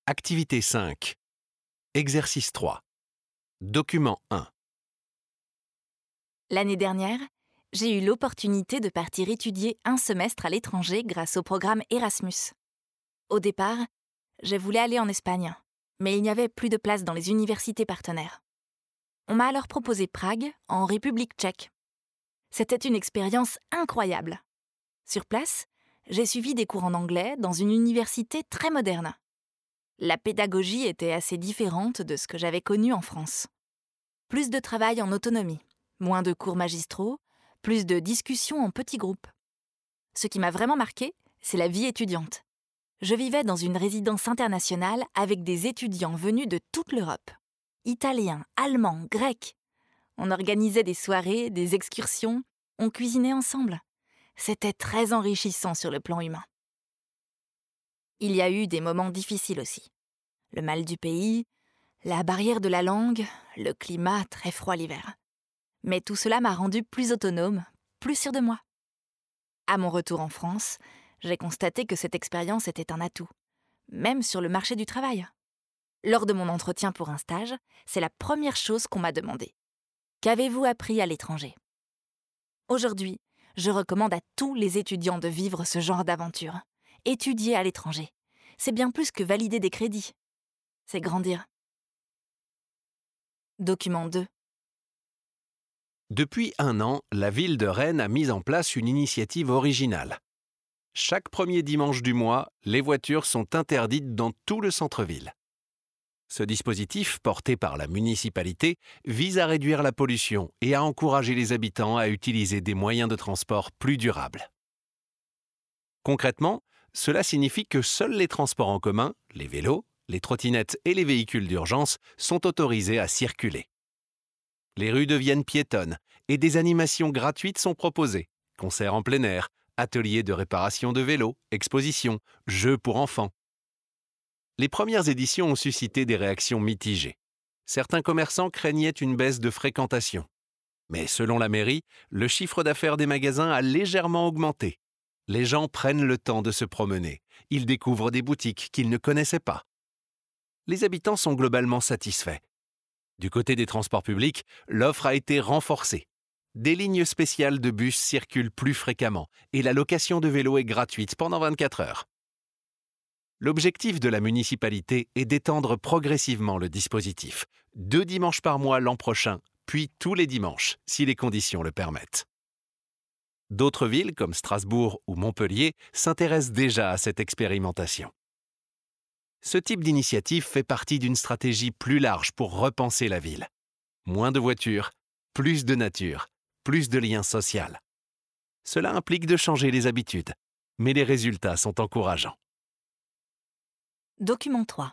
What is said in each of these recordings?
Activité 5. Exercice 3. Document 1. L'année dernière, j'ai eu l'opportunité de partir étudier un semestre à l'étranger grâce au programme Erasmus. Au départ, je voulais aller en Espagne, mais il n'y avait plus de place dans les universités partenaires. On m'a alors proposé Prague, en République tchèque. C'était une expérience incroyable. Sur place, j'ai suivi des cours en anglais dans une université très moderne. La pédagogie était assez différente de ce que j'avais connu en France. Plus de travail en autonomie, moins de cours magistraux, plus de discussions en petits groupes. Ce qui m'a vraiment marqué, c'est la vie étudiante. Je vivais dans une résidence internationale avec des étudiants venus de toute l'Europe. Italiens, Allemands, Grecs. On organisait des soirées, des excursions, on cuisinait ensemble. C'était très enrichissant sur le plan humain. Il y a eu des moments difficiles aussi. Le mal du pays, la barrière de la langue, le climat très froid l'hiver. Mais tout cela m'a rendue plus autonome, plus sûre de moi. À mon retour en France, j'ai constaté que cette expérience était un atout, même sur le marché du travail. Lors de mon entretien pour un stage, c'est la première chose qu'on m'a demandé. Qu'avez-vous appris à l'étranger ? Aujourd'hui, je recommande à tous les étudiants de vivre ce genre d'aventure. Étudier à l'étranger. C'est bien plus que valider des crédits. C'est grandir. Document 2. Depuis 1 an, la ville de Rennes a mis en place une initiative originale. Chaque premier dimanche du mois, les voitures sont interdites dans tout le centre-ville. Ce dispositif, porté par la municipalité, vise à réduire la pollution et à encourager les habitants à utiliser des moyens de transport plus durables. Concrètement, cela signifie que seuls les transports en commun, les vélos, les trottinettes et les véhicules d'urgence sont autorisés à circuler. Les rues deviennent piétonnes et des animations gratuites sont proposées. Concerts en plein air, ateliers de réparation de vélos, expositions, jeux pour enfants. Les premières éditions ont suscité des réactions mitigées. Certains commerçants craignaient une baisse de fréquentation. Mais selon la mairie, le chiffre d'affaires des magasins a légèrement augmenté. Les gens prennent le temps de se promener. Ils découvrent des boutiques qu'ils ne connaissaient pas. Les habitants sont globalement satisfaits. Du côté des transports publics, l'offre a été renforcée. Des lignes spéciales de bus circulent plus fréquemment et la location de vélos est gratuite pendant 24 heures. L'objectif de la municipalité est d'étendre progressivement le dispositif, 2 dimanches par mois l'an prochain, puis tous les dimanches, si les conditions le permettent. D'autres villes, comme Strasbourg ou Montpellier, s'intéressent déjà à cette expérimentation. Ce type d'initiative fait partie d'une stratégie plus large pour repenser la ville. Moins de voitures, plus de nature, plus de liens sociaux. Cela implique de changer les habitudes, mais les résultats sont encourageants. Document 3.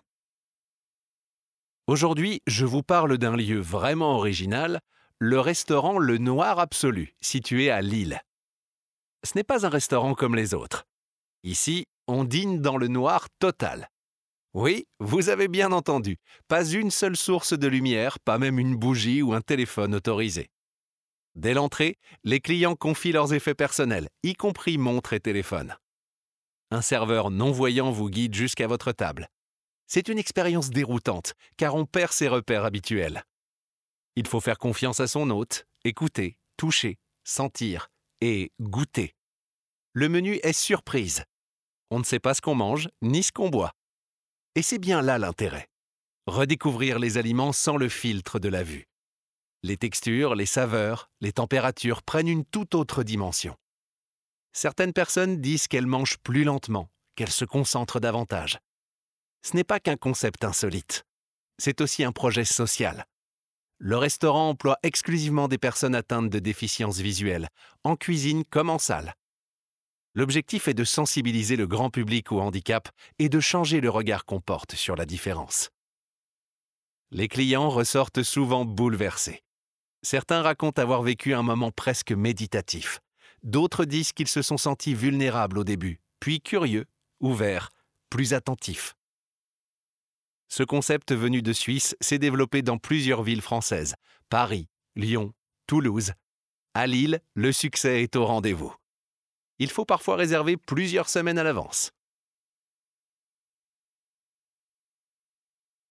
Aujourd'hui, je vous parle d'un lieu vraiment original, le restaurant Le Noir Absolu, situé à Lille. Ce n'est pas un restaurant comme les autres. Ici, on dîne dans le noir total. Oui, vous avez bien entendu, pas une seule source de lumière, pas même une bougie ou un téléphone autorisé. Dès l'entrée, les clients confient leurs effets personnels, y compris montre et téléphone. Un serveur non-voyant vous guide jusqu'à votre table. C'est une expérience déroutante, car on perd ses repères habituels. Il faut faire confiance à son hôte, écouter, toucher, sentir et goûter. Le menu est surprise. On ne sait pas ce qu'on mange, ni ce qu'on boit. Et c'est bien là l'intérêt. Redécouvrir les aliments sans le filtre de la vue. Les textures, les saveurs, les températures prennent une toute autre dimension. Certaines personnes disent qu'elles mangent plus lentement, qu'elles se concentrent davantage. Ce n'est pas qu'un concept insolite. C'est aussi un projet social. Le restaurant emploie exclusivement des personnes atteintes de déficiences visuelles, en cuisine comme en salle. L'objectif est de sensibiliser le grand public au handicap et de changer le regard qu'on porte sur la différence. Les clients ressortent souvent bouleversés. Certains racontent avoir vécu un moment presque méditatif. D'autres disent qu'ils se sont sentis vulnérables au début, puis curieux, ouverts, plus attentifs. Ce concept venu de Suisse s'est développé dans plusieurs villes françaises, Paris, Lyon, Toulouse. À Lille, le succès est au rendez-vous. Il faut parfois réserver plusieurs semaines à l'avance.